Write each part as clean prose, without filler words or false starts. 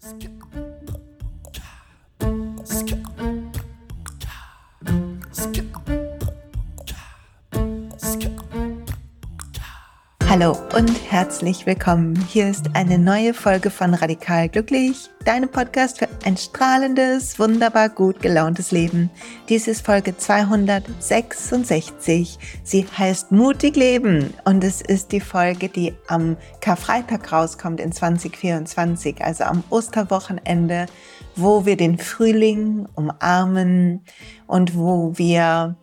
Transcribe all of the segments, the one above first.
Hallo und herzlich willkommen. Hier ist eine neue Folge von Radikal Glücklich, deinem Podcast für ein strahlendes, wunderbar gut gelauntes Leben. Dies ist Folge 266. Sie heißt Mutig Leben und es ist die Folge, die am Karfreitag rauskommt in 2024, also am Osterwochenende, wo wir den Frühling umarmen und wo wir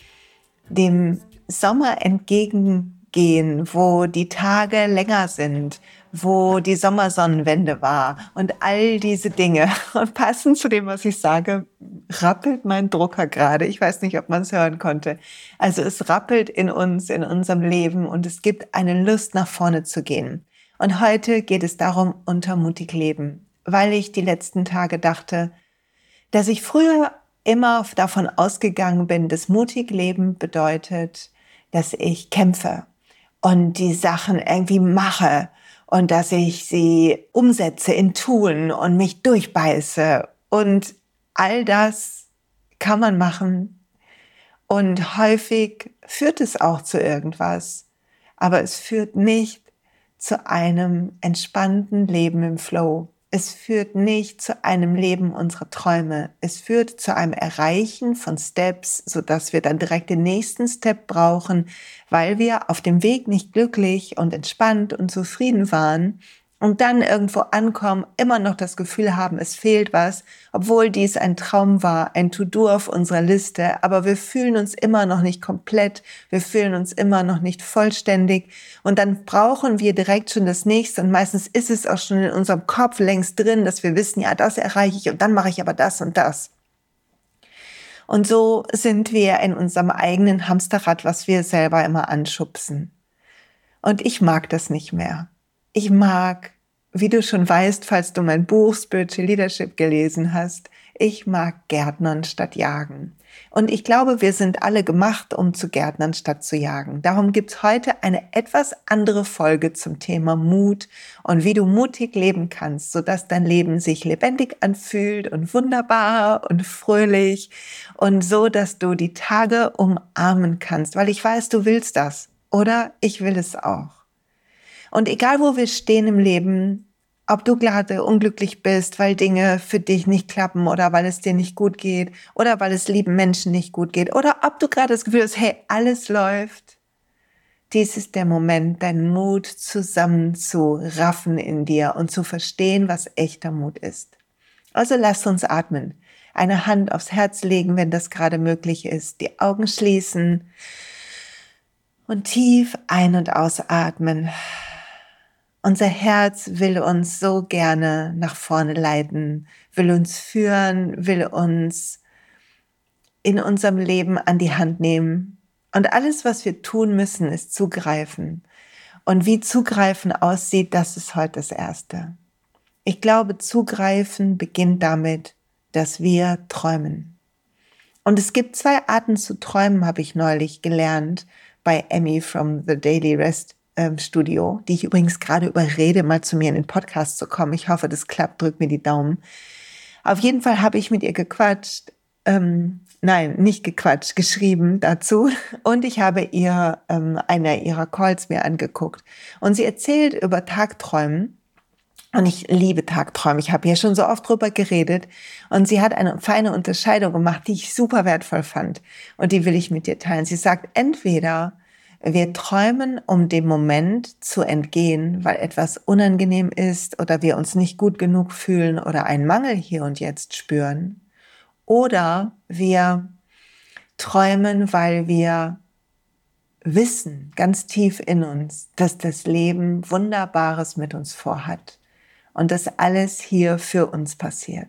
dem Sommer entgegengehen, wo die Tage länger sind, wo die Sommersonnenwende war und all diese Dinge. Und passend zu dem, was ich sage, rappelt mein Drucker gerade. Ich weiß nicht, ob man es hören konnte. Also es rappelt in uns, in unserem Leben und es gibt eine Lust, nach vorne zu gehen. Und heute geht es darum, unter mutig leben, weil ich die letzten Tage dachte, dass ich früher immer davon ausgegangen bin, dass mutig leben bedeutet, dass ich kämpfe und die Sachen irgendwie mache und dass ich sie umsetze in Tun und mich durchbeiße. Und all das kann man machen und häufig führt es auch zu irgendwas, aber es führt nicht zu einem entspannten Leben im Flow. Es führt nicht zu einem Leben unserer Träume. Es führt zu einem Erreichen von Steps, sodass wir dann direkt den nächsten Step brauchen, weil wir auf dem Weg nicht glücklich und entspannt und zufrieden waren und dann irgendwo ankommen, immer noch das Gefühl haben, es fehlt was, obwohl dies ein Traum war, ein To-Do auf unserer Liste, aber wir fühlen uns immer noch nicht komplett, wir fühlen uns immer noch nicht vollständig und dann brauchen wir direkt schon das Nächste und meistens ist es auch schon in unserem Kopf längst drin, dass wir wissen, ja, das erreiche ich und dann mache ich aber das und das. Und so sind wir in unserem eigenen Hamsterrad, was wir selber immer anschubsen. Und ich mag das nicht mehr. Ich mag, wie du schon weißt, falls du mein Buch Spiritual Leadership gelesen hast, ich mag Gärtnern statt Jagen. Und ich glaube, wir sind alle gemacht, um zu gärtnern statt zu jagen. Darum gibt's heute eine etwas andere Folge zum Thema Mut und wie du mutig leben kannst, sodass dein Leben sich lebendig anfühlt und wunderbar und fröhlich und so, dass du die Tage umarmen kannst, weil ich weiß, du willst das. Oder ich will es auch. Und egal, wo wir stehen im Leben, ob du gerade unglücklich bist, weil Dinge für dich nicht klappen oder weil es dir nicht gut geht oder weil es lieben Menschen nicht gut geht oder ob du gerade das Gefühl hast, hey, alles läuft. Dies ist der Moment, deinen Mut zusammenzuraffen in dir und zu verstehen, was echter Mut ist. Also lass uns atmen. Eine Hand aufs Herz legen, wenn das gerade möglich ist. Die Augen schließen und tief ein- und ausatmen. Unser Herz will uns so gerne nach vorne leiten, will uns führen, will uns in unserem Leben an die Hand nehmen. Und alles, was wir tun müssen, ist zugreifen. Und wie zugreifen aussieht, das ist heute das Erste. Ich glaube, zugreifen beginnt damit, dass wir träumen. Und es gibt 2 Arten zu träumen, habe ich neulich gelernt bei Emmy from the Daily Rest Studio, die ich übrigens gerade überrede, mal zu mir in den Podcast zu kommen. Ich hoffe, das klappt, drück mir die Daumen. Auf jeden Fall habe ich mit ihr gequatscht, geschrieben dazu und ich habe ihr einer ihrer Calls mir angeguckt und sie erzählt über Tagträumen. Und ich liebe Tagträume. Ich habe hier schon so oft drüber geredet. Und sie hat eine feine Unterscheidung gemacht, die ich super wertvoll fand. Und die will ich mit dir teilen. Sie sagt, entweder wir träumen, um dem Moment zu entgehen, weil etwas unangenehm ist oder wir uns nicht gut genug fühlen oder einen Mangel hier und jetzt spüren. Oder wir träumen, weil wir wissen, ganz tief in uns, dass das Leben Wunderbares mit uns vorhat. Und dass alles hier für uns passiert.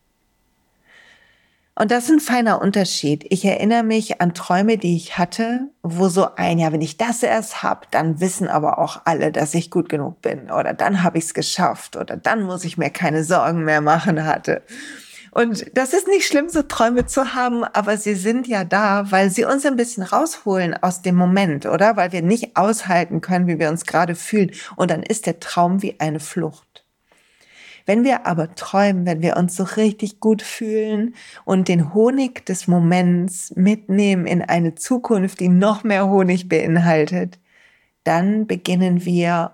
Und das ist ein feiner Unterschied. Ich erinnere mich an Träume, die ich hatte, wo so ja, wenn ich das erst habe, dann wissen aber auch alle, dass ich gut genug bin. Oder dann habe ich es geschafft. Oder dann muss ich mir keine Sorgen mehr machen hatte. Und das ist nicht schlimm, so Träume zu haben, aber sie sind ja da, weil sie uns ein bisschen rausholen aus dem Moment, oder? Weil wir nicht aushalten können, wie wir uns gerade fühlen. Und dann ist der Traum wie eine Flucht. Wenn wir aber träumen, wenn wir uns so richtig gut fühlen und den Honig des Moments mitnehmen in eine Zukunft, die noch mehr Honig beinhaltet, dann beginnen wir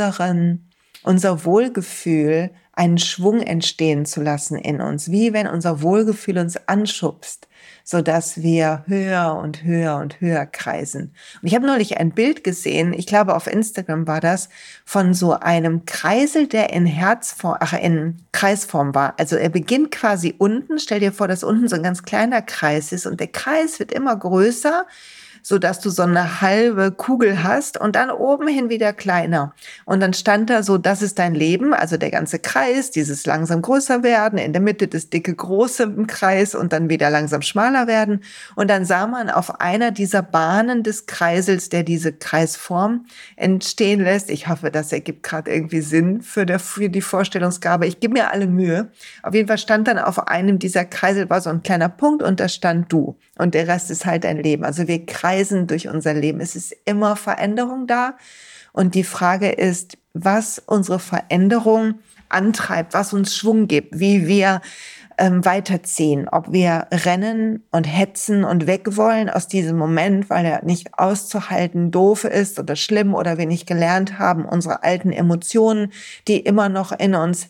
unser Wohlgefühl einen Schwung entstehen zu lassen in uns, wie wenn unser Wohlgefühl uns anschubst, sodass wir höher und höher und höher kreisen. Und ich habe neulich ein Bild gesehen, ich glaube auf Instagram war das, von so einem Kreisel, der in Kreisform war. Also er beginnt quasi unten, stell dir vor, dass unten so ein ganz kleiner Kreis ist und der Kreis wird immer größer, so dass du so eine halbe Kugel hast und dann oben hin wieder kleiner. Und dann stand da so, das ist dein Leben, also der ganze Kreis, dieses langsam größer werden, in der Mitte das dicke große im Kreis und dann wieder langsam schmaler werden. Und dann sah man auf einer dieser Bahnen des Kreisels, der diese Kreisform entstehen lässt. Ich hoffe, das ergibt gerade irgendwie Sinn für die Vorstellungsgabe. Ich gebe mir alle Mühe. Auf jeden Fall stand dann auf einem dieser Kreisel war so ein kleiner Punkt und da stand du. Und der Rest ist halt dein Leben. Also wir kreisen durch unser Leben. Es ist immer Veränderung da. Und die Frage ist, was unsere Veränderung antreibt, was uns Schwung gibt, wie wir weiterziehen, ob wir rennen und hetzen und weg wollen aus diesem Moment, weil er nicht auszuhalten doof ist oder schlimm oder wir nicht gelernt haben, unsere alten Emotionen, die immer noch in uns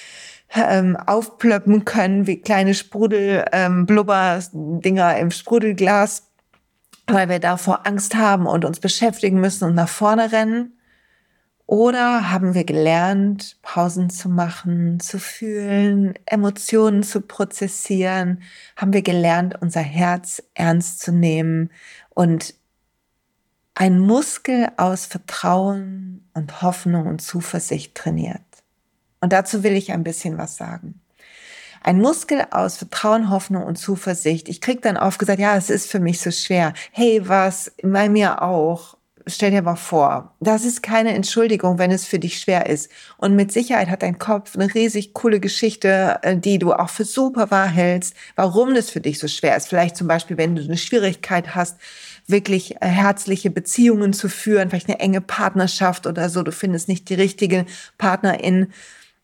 aufplöppen können, wie kleine Blubber-Dinger im Sprudelglas, weil wir davor Angst haben und uns beschäftigen müssen und nach vorne rennen. Oder haben wir gelernt, Pausen zu machen, zu fühlen, Emotionen zu prozessieren? Haben wir gelernt, unser Herz ernst zu nehmen und ein Muskel aus Vertrauen und Hoffnung und Zuversicht trainiert? Und dazu will ich ein bisschen was sagen. Ein Muskel aus Vertrauen, Hoffnung und Zuversicht. Ich krieg dann oft gesagt, ja, es ist für mich so schwer. Hey, was? Bei mir auch. Stell dir mal vor, das ist keine Entschuldigung, wenn es für dich schwer ist. Und mit Sicherheit hat dein Kopf eine riesig coole Geschichte, die du auch für super wahr hältst, warum das für dich so schwer ist. Vielleicht zum Beispiel, wenn du eine Schwierigkeit hast, wirklich herzliche Beziehungen zu führen, vielleicht eine enge Partnerschaft oder so, du findest nicht die richtige Partnerin.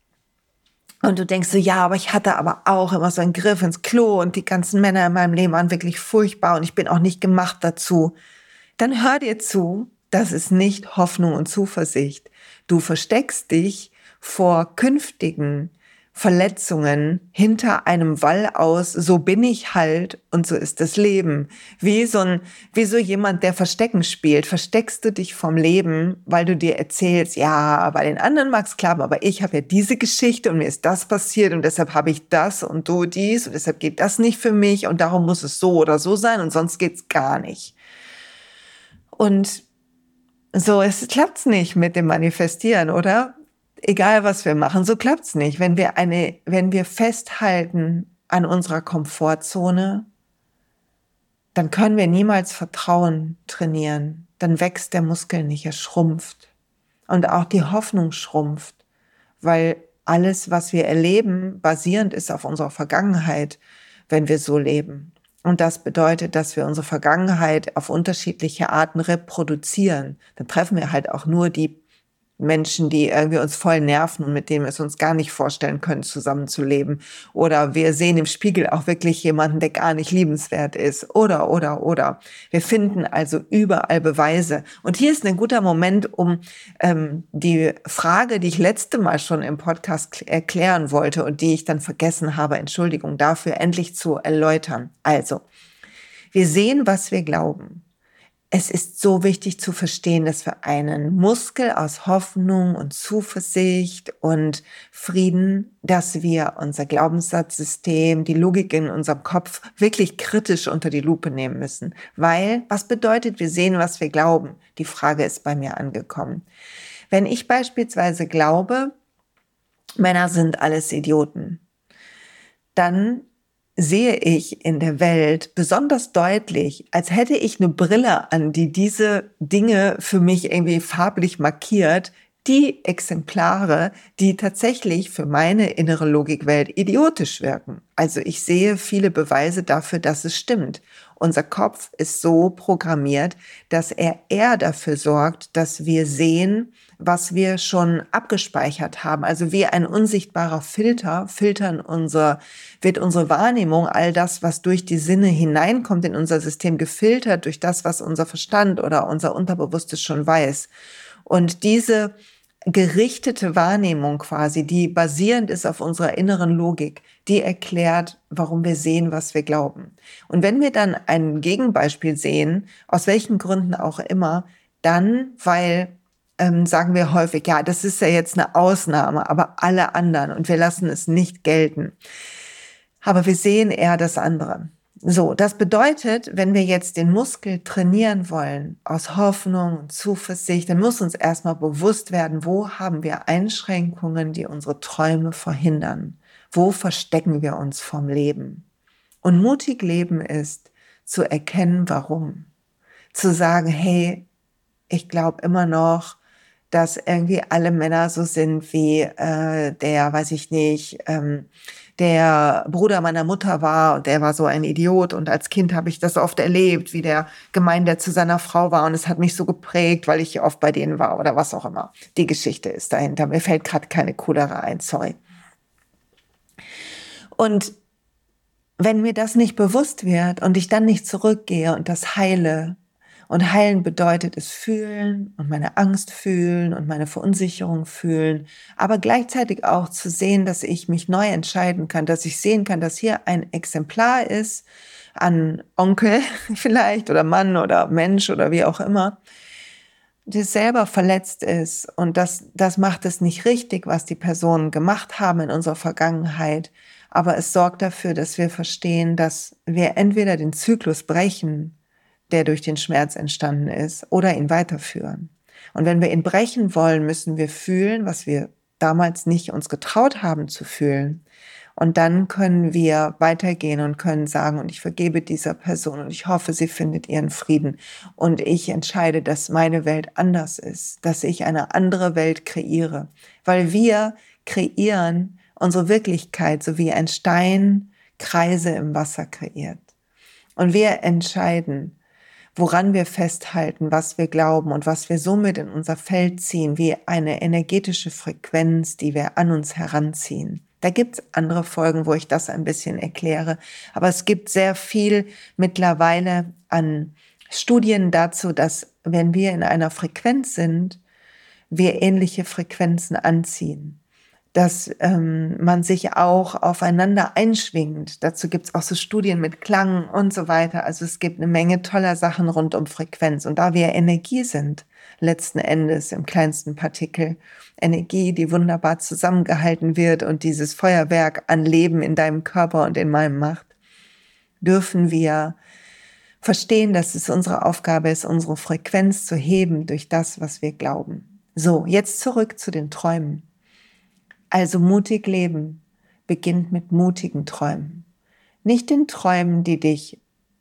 Und du denkst so, ja, aber ich hatte aber auch immer so einen Griff ins Klo und die ganzen Männer in meinem Leben waren wirklich furchtbar und ich bin auch nicht gemacht dazu. Dann hör dir zu, das ist nicht Hoffnung und Zuversicht. Du versteckst dich vor künftigen Verletzungen hinter einem Wall aus, so bin ich halt und so ist das Leben. Wie so jemand, der Verstecken spielt, versteckst du dich vom Leben, weil du dir erzählst, ja, bei den anderen mag's klappen, aber ich habe ja diese Geschichte und mir ist das passiert und deshalb habe ich das und du dies und deshalb geht das nicht für mich und darum muss es so oder so sein und sonst geht's gar nicht. Und so, es klappt's nicht mit dem Manifestieren, oder? Egal, was wir machen, so klappt's nicht. Wenn wir festhalten an unserer Komfortzone, dann können wir niemals Vertrauen trainieren. Dann wächst der Muskel nicht, er schrumpft. Und auch die Hoffnung schrumpft, weil alles, was wir erleben, basierend ist auf unserer Vergangenheit, wenn wir so leben. Und das bedeutet, dass wir unsere Vergangenheit auf unterschiedliche Arten reproduzieren. Dann treffen wir halt auch nur die Menschen, die irgendwie uns voll nerven und mit denen wir es uns gar nicht vorstellen können, zusammenzuleben. Oder wir sehen im Spiegel auch wirklich jemanden, der gar nicht liebenswert ist. Oder. Wir finden also überall Beweise. Und hier ist ein guter Moment, um die Frage, die ich letzte Mal schon im Podcast erklären wollte und die ich dann vergessen habe, Entschuldigung dafür, endlich zu erläutern. Also, wir sehen, was wir glauben. Es ist so wichtig zu verstehen, dass wir einen Muskel aus Hoffnung und Zuversicht und Frieden, dass wir unser Glaubenssatzsystem, die Logik in unserem Kopf wirklich kritisch unter die Lupe nehmen müssen. Weil, was bedeutet, wir sehen, was wir glauben? Die Frage ist bei mir angekommen. Wenn ich beispielsweise glaube, Männer sind alles Idioten, dann sehe ich in der Welt besonders deutlich, als hätte ich eine Brille an, die diese Dinge für mich irgendwie farblich markiert, die Exemplare, die tatsächlich für meine innere Logikwelt idiotisch wirken. Also ich sehe viele Beweise dafür, dass es stimmt. Unser Kopf ist so programmiert, dass er eher dafür sorgt, dass wir sehen, was wir schon abgespeichert haben. Also wie ein unsichtbarer Filter wird unsere Wahrnehmung, all das, was durch die Sinne hineinkommt in unser System, gefiltert durch das, was unser Verstand oder unser Unterbewusstes schon weiß. Und diese gerichtete Wahrnehmung quasi, die basierend ist auf unserer inneren Logik, die erklärt, warum wir sehen, was wir glauben. Und wenn wir dann ein Gegenbeispiel sehen, aus welchen Gründen auch immer, dann, weil sagen wir häufig, ja, das ist ja jetzt eine Ausnahme, aber alle anderen und wir lassen es nicht gelten. Aber wir sehen eher das andere. So, das bedeutet, wenn wir jetzt den Muskel trainieren wollen, aus Hoffnung und Zuversicht, dann muss uns erstmal bewusst werden, wo haben wir Einschränkungen, die unsere Träume verhindern? Wo verstecken wir uns vom Leben? Und mutig leben ist, zu erkennen, warum. Zu sagen, hey, ich glaube immer noch, dass irgendwie alle Männer so sind wie der Bruder meiner Mutter war und der war so ein Idiot und als Kind habe ich das oft erlebt, wie der gemein der zu seiner Frau war und es hat mich so geprägt, weil ich oft bei denen war oder was auch immer. Die Geschichte ist dahinter. Mir fällt gerade keine coolere ein, sorry. Und wenn mir das nicht bewusst wird und ich dann nicht zurückgehe und das heile, und heilen bedeutet es fühlen und meine Angst fühlen und meine Verunsicherung fühlen, aber gleichzeitig auch zu sehen, dass ich mich neu entscheiden kann, dass ich sehen kann, dass hier ein Exemplar ist an Onkel vielleicht oder Mann oder Mensch oder wie auch immer, der selber verletzt ist und das macht es nicht richtig, was die Personen gemacht haben in unserer Vergangenheit, aber es sorgt dafür, dass wir verstehen, dass wir entweder den Zyklus brechen, der durch den Schmerz entstanden ist, oder ihn weiterführen. Und wenn wir ihn brechen wollen, müssen wir fühlen, was wir damals nicht uns getraut haben zu fühlen. Und dann können wir weitergehen und können sagen, und ich vergebe dieser Person und ich hoffe, sie findet ihren Frieden. Und ich entscheide, dass meine Welt anders ist, dass ich eine andere Welt kreiere. Weil wir kreieren unsere Wirklichkeit, so wie ein Stein Kreise im Wasser kreiert. Und wir entscheiden, woran wir festhalten, was wir glauben und was wir somit in unser Feld ziehen, wie eine energetische Frequenz, die wir an uns heranziehen. Da gibt's andere Folgen, wo ich das ein bisschen erkläre, aber es gibt sehr viel mittlerweile an Studien dazu, dass wenn wir in einer Frequenz sind, wir ähnliche Frequenzen anziehen. Dass man sich auch aufeinander einschwingt. Dazu gibt es auch so Studien mit Klang und so weiter. Also es gibt eine Menge toller Sachen rund um Frequenz. Und da wir Energie sind, letzten Endes im kleinsten Partikel, Energie, die wunderbar zusammengehalten wird und dieses Feuerwerk an Leben in deinem Körper und in meinem macht, dürfen wir verstehen, dass es unsere Aufgabe ist, unsere Frequenz zu heben durch das, was wir glauben. So, jetzt zurück zu den Träumen. Also mutig leben beginnt mit mutigen Träumen. Nicht den Träumen, die dich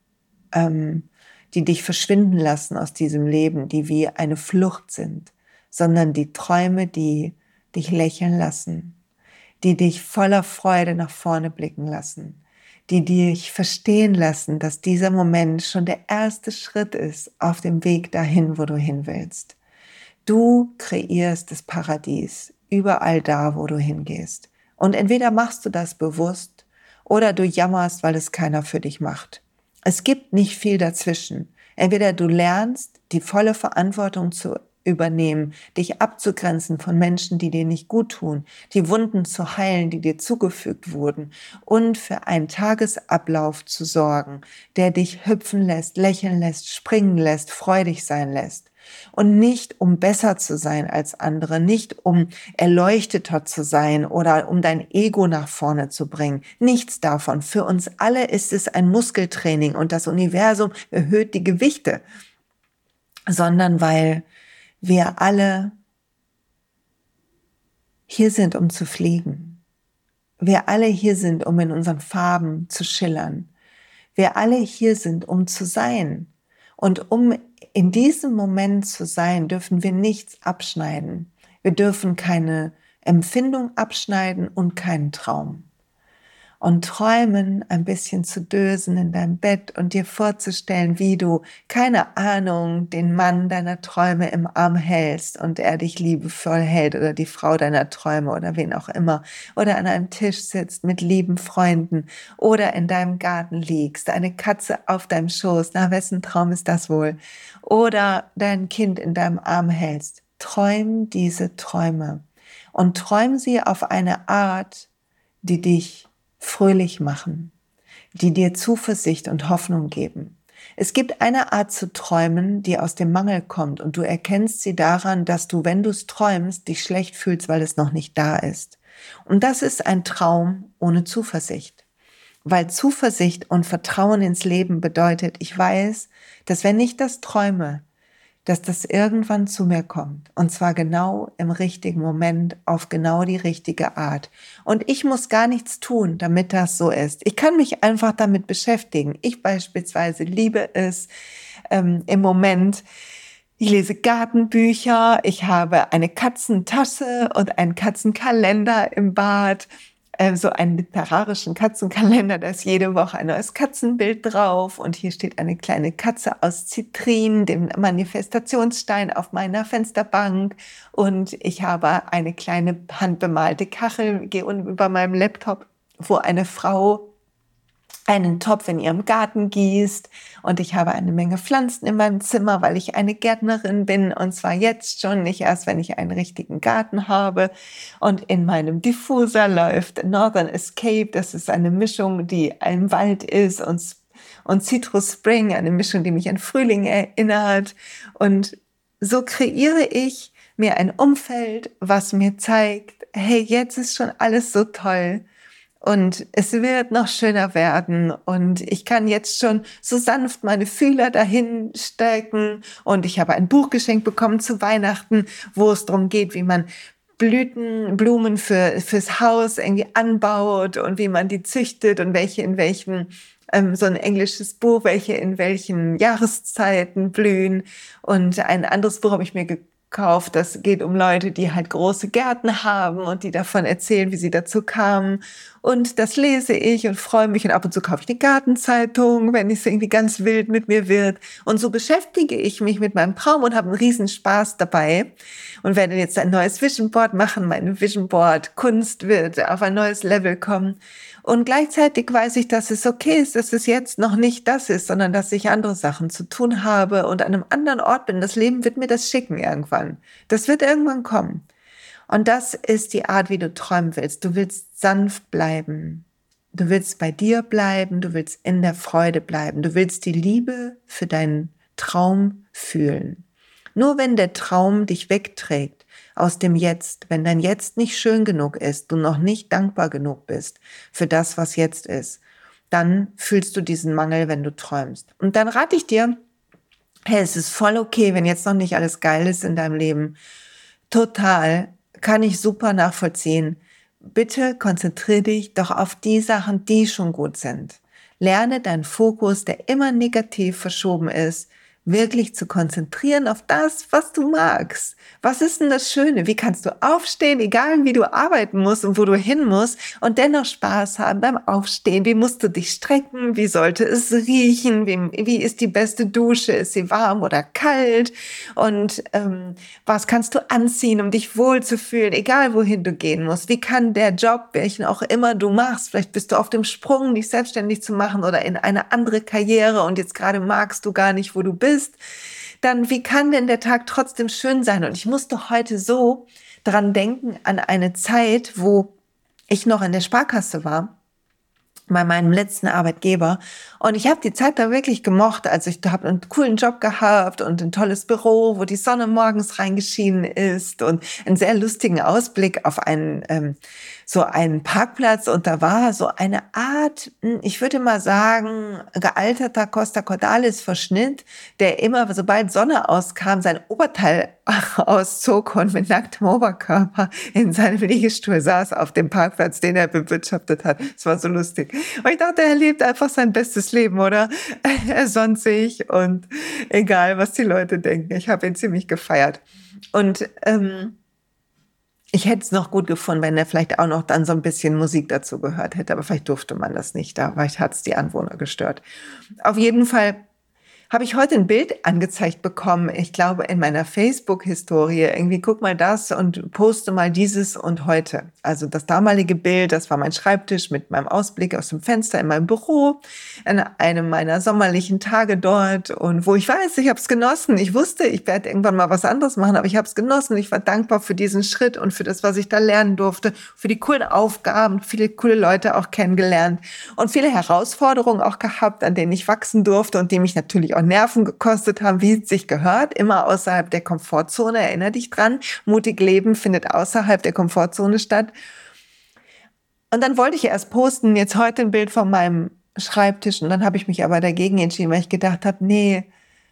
verschwinden lassen aus diesem Leben, die wie eine Flucht sind, sondern die Träume, die dich lächeln lassen, die dich voller Freude nach vorne blicken lassen, die dich verstehen lassen, dass dieser Moment schon der erste Schritt ist auf dem Weg dahin, wo du hin willst. Du kreierst das Paradies überall da, wo du hingehst. Und entweder machst du das bewusst oder du jammerst, weil es keiner für dich macht. Es gibt nicht viel dazwischen. Entweder du lernst, die volle Verantwortung zu übernehmen, dich abzugrenzen von Menschen, die dir nicht gut tun, die Wunden zu heilen, die dir zugefügt wurden und für einen Tagesablauf zu sorgen, der dich hüpfen lässt, lächeln lässt, springen lässt, freudig sein lässt. Und nicht, um besser zu sein als andere, nicht um erleuchteter zu sein oder um dein Ego nach vorne zu bringen. Nichts davon. Für uns alle ist es ein Muskeltraining und das Universum erhöht die Gewichte, sondern weil wir alle hier sind, um zu fliegen. Wir alle hier sind, um in unseren Farben zu schillern. Wir alle hier sind, um zu sein. Und um in diesem Moment zu sein, dürfen wir nichts abschneiden. Wir dürfen keine Empfindung abschneiden und keinen Traum. und träumen, ein bisschen zu dösen in deinem Bett und dir vorzustellen, wie du, keine Ahnung, den Mann deiner Träume im Arm hältst und er dich liebevoll hält oder die Frau deiner Träume oder wen auch immer oder an einem Tisch sitzt mit lieben Freunden oder in deinem Garten liegst, eine Katze auf deinem Schoß, na, wessen Traum ist das wohl? Oder dein Kind in deinem Arm hältst. Träum diese Träume und träum sie auf eine Art, die dich fröhlich machen, die dir Zuversicht und Hoffnung geben. Es gibt eine Art zu träumen, die aus dem Mangel kommt und du erkennst sie daran, dass du, wenn du es träumst, dich schlecht fühlst, weil es noch nicht da ist. Und das ist ein Traum ohne Zuversicht. Weil Zuversicht und Vertrauen ins Leben bedeutet, ich weiß, dass wenn ich das träume, dass das irgendwann zu mir kommt. Und zwar genau im richtigen Moment, auf genau die richtige Art. Und ich muss gar nichts tun, damit das so ist. Ich kann mich einfach damit beschäftigen. Ich beispielsweise liebe es im Moment. Ich lese Gartenbücher, ich habe eine Katzentasche und einen Katzenkalender im Bad, so einen literarischen Katzenkalender, da ist jede Woche ein neues Katzenbild drauf und hier steht eine kleine Katze aus Zitrin, dem Manifestationsstein auf meiner Fensterbank und ich habe eine kleine handbemalte Kachel über meinem Laptop, wo eine Frau einen Topf in ihrem Garten gießt und ich habe eine Menge Pflanzen in meinem Zimmer, weil ich eine Gärtnerin bin und zwar jetzt schon, nicht erst, wenn ich einen richtigen Garten habe. Und in meinem Diffuser läuft Northern Escape, das ist eine Mischung, die im Wald ist und Citrus Spring, eine Mischung, die mich an Frühling erinnert. Und so kreiere ich mir ein Umfeld, was mir zeigt, hey, jetzt ist schon alles so toll. Und es wird noch schöner werden und ich kann jetzt schon so sanft meine Fühler dahin stecken und ich habe ein Buch geschenkt bekommen zu Weihnachten, wo es darum geht, wie man Blumen fürs Haus irgendwie anbaut und wie man die züchtet und welche in welchen, so ein englisches Buch, welche in welchen Jahreszeiten blühen. Und ein anderes Buch habe ich mir gekauft, das geht um Leute, die halt große Gärten haben und die davon erzählen, wie sie dazu kamen. Und das lese ich und freue mich und ab und zu kaufe ich eine Gartenzeitung, wenn es irgendwie ganz wild mit mir wird. Und so beschäftige ich mich mit meinem Traum und habe einen riesen Spaß dabei und werde jetzt ein neues Vision Board machen. Meine Vision Board Kunst wird auf ein neues Level kommen. Und gleichzeitig weiß ich, dass es okay ist, dass es jetzt noch nicht das ist, sondern dass ich andere Sachen zu tun habe und an einem anderen Ort bin. Das Leben wird mir das schicken irgendwann. Das wird irgendwann kommen. Und das ist die Art, wie du träumen willst. Du willst sanft bleiben. Du willst bei dir bleiben. Du willst in der Freude bleiben. Du willst die Liebe für deinen Traum fühlen. Nur wenn der Traum dich wegträgt aus dem Jetzt, wenn dein Jetzt nicht schön genug ist, du noch nicht dankbar genug bist für das, was jetzt ist, dann fühlst du diesen Mangel, wenn du träumst. Und dann rate ich dir, hey, es ist voll okay, wenn jetzt noch nicht alles geil ist in deinem Leben. Total, kann ich super nachvollziehen. Bitte konzentriere dich doch auf die Sachen, die schon gut sind. Lerne deinen Fokus, der immer negativ verschoben ist, wirklich zu konzentrieren auf das, was du magst. Was ist denn das Schöne? Wie kannst du aufstehen, egal wie du arbeiten musst und wo du hin musst und dennoch Spaß haben beim Aufstehen? Wie musst du dich strecken? Wie sollte es riechen? Wie ist die beste Dusche? Ist sie warm oder kalt? Und was kannst du anziehen, um dich wohlzufühlen, egal wohin du gehen musst? Wie kann der Job, welchen auch immer du machst, vielleicht bist du auf dem Sprung, dich selbstständig zu machen oder in eine andere Karriere und jetzt gerade magst du gar nicht, wo du bist, dann wie kann denn der Tag trotzdem schön sein? Und ich musste heute so dran denken an eine Zeit, wo ich noch in der Sparkasse war, bei meinem letzten Arbeitgeber. Und ich habe die Zeit da wirklich gemocht. Also ich habe einen coolen Job gehabt und ein tolles Büro, wo die Sonne morgens reingeschienen ist und einen sehr lustigen Ausblick auf so einen Parkplatz. Und da war so eine Art, ich würde mal sagen, gealterter Costa Cordalis Verschnitt, der immer, sobald Sonne auskam, sein Oberteil auszog und mit nacktem Oberkörper in seinem Liegestuhl saß auf dem Parkplatz, den er bewirtschaftet hat. Es war so lustig. Und ich dachte, er lebt einfach sein bestes Leben, oder? Er sonnt sich und egal, was die Leute denken. Ich habe ihn ziemlich gefeiert. Und Ich hätte es noch gut gefunden, wenn er vielleicht auch noch dann so ein bisschen Musik dazu gehört hätte, aber vielleicht durfte man das nicht da, vielleicht hat es die Anwohner gestört. Auf jeden Fall habe ich heute ein Bild angezeigt bekommen, ich glaube in meiner Facebook-Historie, irgendwie guck mal das und poste mal dieses und heute. Also das damalige Bild, das war mein Schreibtisch mit meinem Ausblick aus dem Fenster in meinem Büro, an einem meiner sommerlichen Tage dort und wo ich weiß, ich habe es genossen. Ich wusste, ich werde irgendwann mal was anderes machen, aber ich habe es genossen. Ich war dankbar für diesen Schritt und für das, was ich da lernen durfte, für die coolen Aufgaben, viele coole Leute auch kennengelernt und viele Herausforderungen auch gehabt, an denen ich wachsen durfte und die mich natürlich auch Nerven gekostet haben, wie es sich gehört, immer außerhalb der Komfortzone. Erinnere dich dran, mutig leben findet außerhalb der Komfortzone statt. Und dann wollte ich erst posten, jetzt heute ein Bild von meinem Schreibtisch und dann habe ich mich aber dagegen entschieden, weil ich gedacht habe, nee,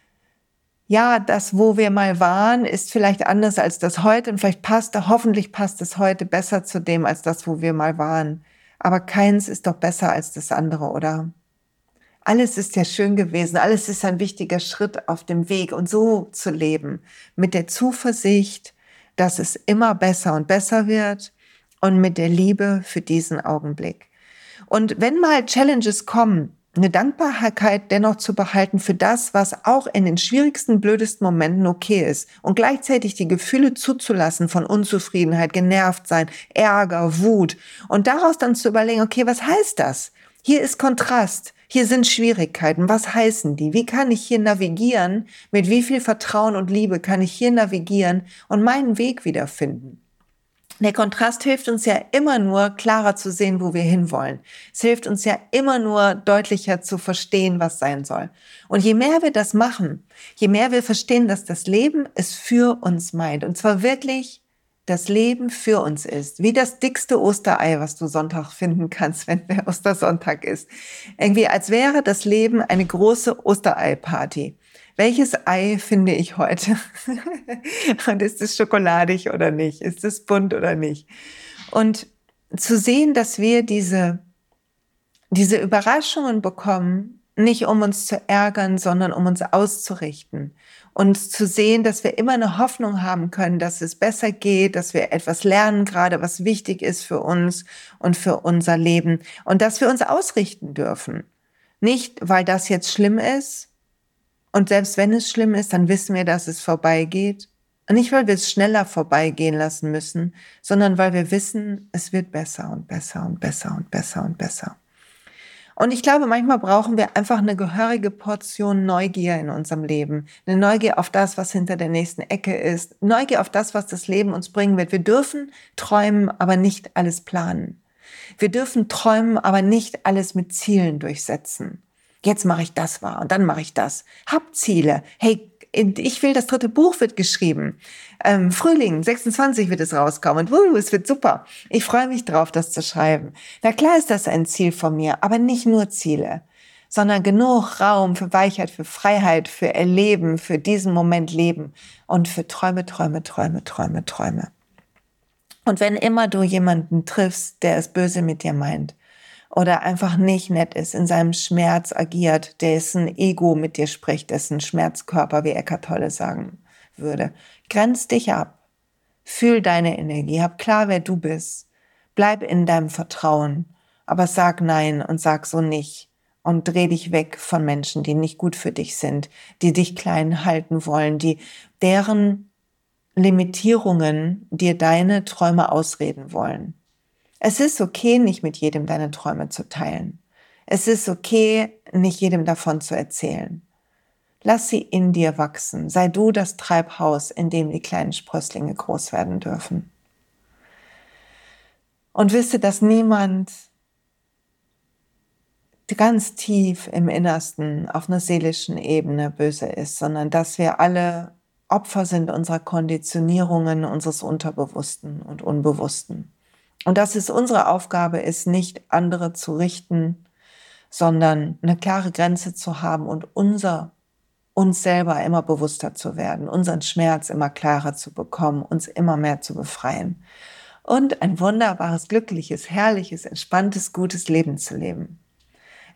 ja, das, wo wir mal waren, ist vielleicht anders als das heute und hoffentlich passt es heute besser zu dem als das, wo wir mal waren. Aber keins ist doch besser als das andere, oder? Alles ist ja schön gewesen, alles ist ein wichtiger Schritt auf dem Weg und so zu leben, mit der Zuversicht, dass es immer besser und besser wird und mit der Liebe für diesen Augenblick. Und wenn mal Challenges kommen, eine Dankbarkeit dennoch zu behalten für das, was auch in den schwierigsten, blödesten Momenten okay ist und gleichzeitig die Gefühle zuzulassen von Unzufriedenheit, genervt sein, Ärger, Wut und daraus dann zu überlegen, okay, was heißt das? Hier ist Kontrast, hier sind Schwierigkeiten, was heißen die? Wie kann ich hier navigieren? Mit wie viel Vertrauen und Liebe kann ich hier navigieren und meinen Weg wiederfinden? Der Kontrast hilft uns ja immer nur, klarer zu sehen, wo wir hinwollen. Es hilft uns ja immer nur, deutlicher zu verstehen, was sein soll. Und je mehr wir das machen, je mehr wir verstehen, dass das Leben es für uns meint, und zwar wirklich das Leben für uns ist, wie das dickste Osterei, was du Sonntag finden kannst, wenn der Ostersonntag ist. Irgendwie als wäre das Leben eine große Osterei-Party. Welches Ei finde ich heute? Und ist es schokoladig oder nicht? Ist es bunt oder nicht? Und zu sehen, dass wir diese Überraschungen bekommen, nicht um uns zu ärgern, sondern um uns auszurichten. Und zu sehen, dass wir immer eine Hoffnung haben können, dass es besser geht, dass wir etwas lernen gerade, was wichtig ist für uns und für unser Leben. Und dass wir uns ausrichten dürfen. Nicht, weil das jetzt schlimm ist. Und selbst wenn es schlimm ist, dann wissen wir, dass es vorbeigeht. Und nicht, weil wir es schneller vorbeigehen lassen müssen, sondern weil wir wissen, es wird besser und besser und besser und besser und besser. Und ich glaube, manchmal brauchen wir einfach eine gehörige Portion Neugier in unserem Leben. Eine Neugier auf das, was hinter der nächsten Ecke ist. Neugier auf das, was das Leben uns bringen wird. Wir dürfen träumen, aber nicht alles planen. Wir dürfen träumen, aber nicht alles mit Zielen durchsetzen. Jetzt mache ich das wahr und dann mache ich das. Hab Ziele. Hey, ich will, das 3. Buch wird geschrieben. Frühling 26 wird es rauskommen. Und es wird super. Ich freue mich drauf, das zu schreiben. Na klar ist das ein Ziel von mir, aber nicht nur Ziele, sondern genug Raum für Weichheit, für Freiheit, für Erleben, für diesen Moment leben und für Träume, Träume, Träume, Träume, Träume. Und wenn immer du jemanden triffst, der es böse mit dir meint, oder einfach nicht nett ist, in seinem Schmerz agiert, dessen Ego mit dir spricht, dessen Schmerzkörper, wie Eckhart Tolle sagen würde. Grenz dich ab. Fühl deine Energie. Hab klar, wer du bist. Bleib in deinem Vertrauen. Aber sag Nein und sag so nicht. Und dreh dich weg von Menschen, die nicht gut für dich sind, die dich klein halten wollen, deren Limitierungen dir deine Träume ausreden wollen. Es ist okay, nicht mit jedem deine Träume zu teilen. Es ist okay, nicht jedem davon zu erzählen. Lass sie in dir wachsen. Sei du das Treibhaus, in dem die kleinen Sprösslinge groß werden dürfen. Und wisse, dass niemand ganz tief im Innersten auf einer seelischen Ebene böse ist, sondern dass wir alle Opfer sind unserer Konditionierungen, unseres Unterbewussten und Unbewussten. Und dass es unsere Aufgabe ist, nicht andere zu richten, sondern eine klare Grenze zu haben und uns selber immer bewusster zu werden, unseren Schmerz immer klarer zu bekommen, uns immer mehr zu befreien und ein wunderbares, glückliches, herrliches, entspanntes, gutes Leben zu leben.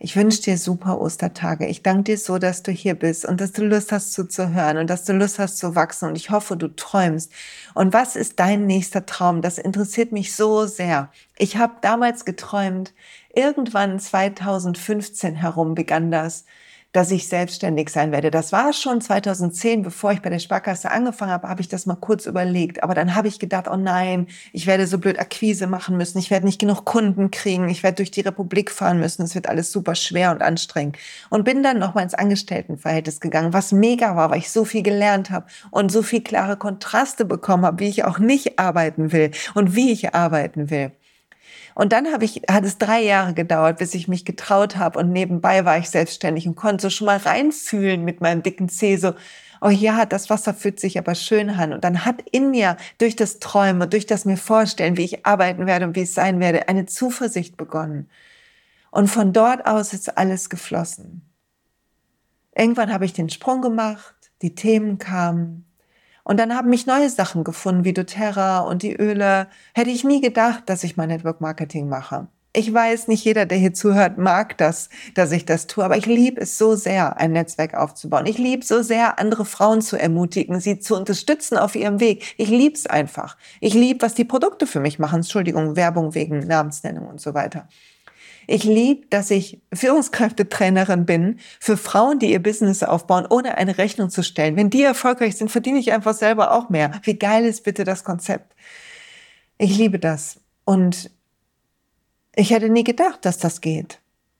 Ich wünsche dir super Ostertage. Ich danke dir so, dass du hier bist und dass du Lust hast zuzuhören und dass du Lust hast zu wachsen. Und ich hoffe, du träumst. Und was ist dein nächster Traum? Das interessiert mich so sehr. Ich habe damals geträumt, irgendwann 2015 herum begann das, dass ich selbstständig sein werde. Das war schon 2010, bevor ich bei der Sparkasse angefangen habe, habe ich das mal kurz überlegt. Aber dann habe ich gedacht, oh nein, ich werde so blöd Akquise machen müssen, ich werde nicht genug Kunden kriegen, ich werde durch die Republik fahren müssen, es wird alles super schwer und anstrengend. Und bin dann nochmal ins Angestelltenverhältnis gegangen, was mega war, weil ich so viel gelernt habe und so viel klare Kontraste bekommen habe, wie ich auch nicht arbeiten will und wie ich arbeiten will. Und dann hat es 3 Jahre gedauert, bis ich mich getraut habe und nebenbei war ich selbstständig und konnte so schon mal reinfühlen mit meinem dicken Zeh so, oh ja, das Wasser fühlt sich aber schön an. Und dann hat in mir durch das Träumen, durch das mir vorstellen, wie ich arbeiten werde und wie es sein werde, eine Zuversicht begonnen. Und von dort aus ist alles geflossen. Irgendwann habe ich den Sprung gemacht, die Themen kamen. Und dann haben mich neue Sachen gefunden, wie doTERRA und die Öle. Hätte ich nie gedacht, dass ich mal Network Marketing mache. Ich weiß, nicht jeder, der hier zuhört, mag das, dass ich das tue. Aber ich liebe es so sehr, ein Netzwerk aufzubauen. Ich liebe so sehr, andere Frauen zu ermutigen, sie zu unterstützen auf ihrem Weg. Ich liebe es einfach. Ich liebe, was die Produkte für mich machen. Entschuldigung, Werbung wegen Namensnennung und so weiter. Ich liebe, dass ich Führungskräftetrainerin bin für Frauen, die ihr Business aufbauen, ohne eine Rechnung zu stellen. Wenn die erfolgreich sind, verdiene ich einfach selber auch mehr. Wie geil ist bitte das Konzept? Ich liebe das. Und ich hätte nie gedacht, dass das geht.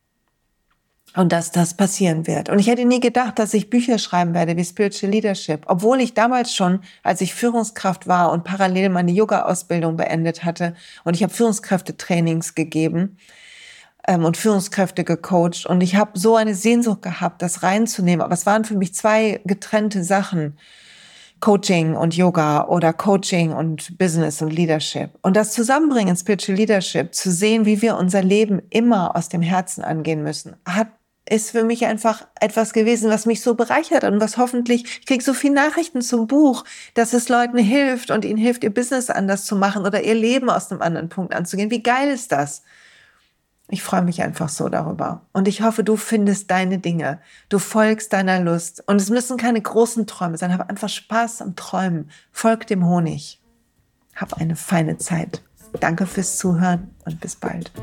Und dass das passieren wird. Und ich hätte nie gedacht, dass ich Bücher schreiben werde wie Spiritual Leadership. Obwohl ich damals schon, als ich Führungskraft war und parallel meine Yoga-Ausbildung beendet hatte und ich habe Führungskräftetrainings gegeben, und Führungskräfte gecoacht und ich habe so eine Sehnsucht gehabt, das reinzunehmen. Aber es waren für mich 2 getrennte Sachen, Coaching und Yoga oder Coaching und Business und Leadership. Und das Zusammenbringen, Spiritual Leadership, zu sehen, wie wir unser Leben immer aus dem Herzen angehen müssen, ist für mich einfach etwas gewesen, was mich so bereichert und was hoffentlich, ich kriege so viele Nachrichten zum Buch, dass es Leuten hilft und ihnen hilft, ihr Business anders zu machen oder ihr Leben aus einem anderen Punkt anzugehen. Wie geil ist das? Ich freue mich einfach so darüber. Und ich hoffe, du findest deine Dinge. Du folgst deiner Lust. Und es müssen keine großen Träume sein. Hab einfach Spaß am Träumen. Folg dem Honig. Hab eine feine Zeit. Danke fürs Zuhören und bis bald.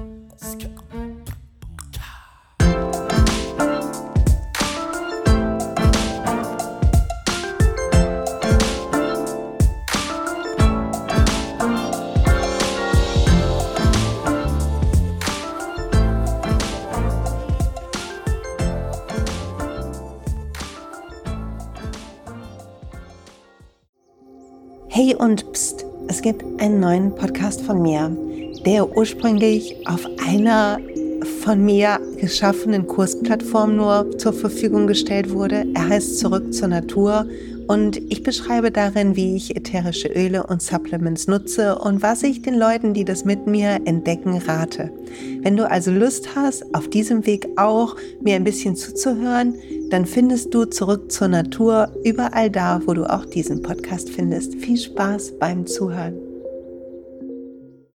Hey und pst, es gibt einen neuen Podcast von mir, der ursprünglich auf einer von mir geschaffenen Kursplattform nur zur Verfügung gestellt wurde. Er heißt Zurück zur Natur und ich beschreibe darin, wie ich ätherische Öle und Supplements nutze und was ich den Leuten, die das mit mir entdecken, rate. Wenn du also Lust hast, auf diesem Weg auch mir ein bisschen zuzuhören, dann findest du Zurück zur Natur überall da, wo du auch diesen Podcast findest. Viel Spaß beim Zuhören.